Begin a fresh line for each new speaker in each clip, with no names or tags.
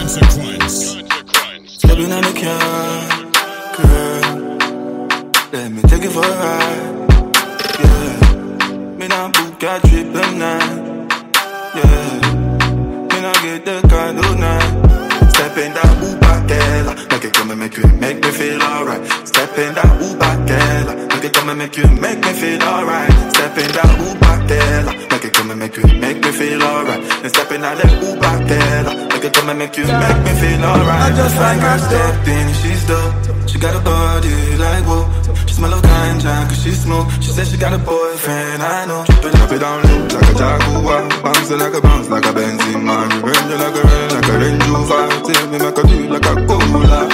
Consequence.
Stepping on the car, girl. Let me take it for a ride. Yeah. Me not book a trip tonight. Yeah. Me not get the car tonight. Step in that Uber girl. Make it come and make me feel alright. Step in that Uber girl. Make it come and make me feel alright. Step in that Uber girl. Make it come and make me feel alright. And step in that Uber girl. Make it come and make me feel alright. I just like her step in, she's dope. She got a body like whoa. She smell like ganja cause she smoke. She said she got a boyfriend, I know. Drop it down low like a Jaguar. Bounce like a Benzema. Range like a Range Rover. Take me make a feel like a cola.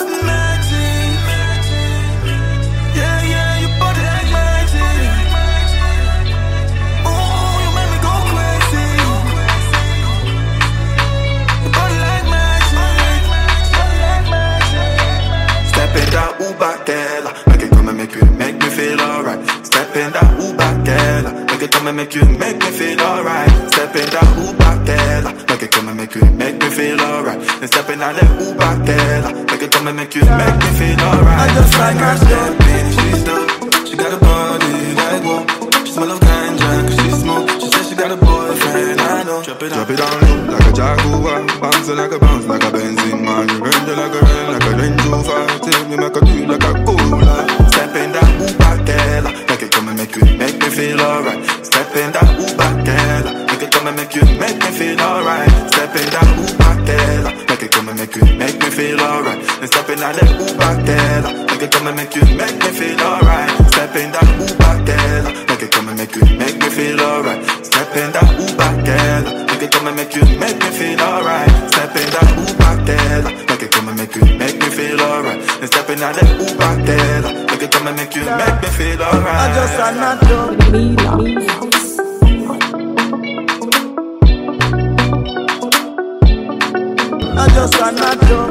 Uber girl, make it come and make me feel alright. Step in that Uber girl, make it come and make me feel alright. Step in that Uber girl, make it come and make me feel alright. And step in that Uber girl, make it come and make me feel alright. I just like her step in, she's dope. She got a body like whoa. She smell like ganja cause she smoke. She said she got a boyfriend, I know. Drop it down low like a Jaguar. Bounce like a Benzema. Range like a Range Rover. Take me make a feel like a cola. Step in that Uber girl, make it come and make me feel alright. Step in that Uber girl, make it come and make me feel alright. Step in that Uber girl, make it come and make me feel alright. And step in that Uber girl, make it come and make me feel alright. Step in that Uber girl, make it come and make me feel alright. Step in that Uber girl, make it come and make me feel alright. Step in that Uber girl, make it come and make me feel alright. And step in that Uber girl, make it come and make me feel alright. I just am not done. I just am not done.